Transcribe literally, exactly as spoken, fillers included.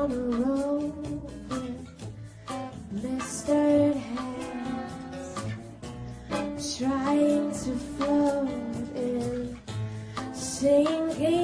on a rope with blistered hands, trying to float in sinking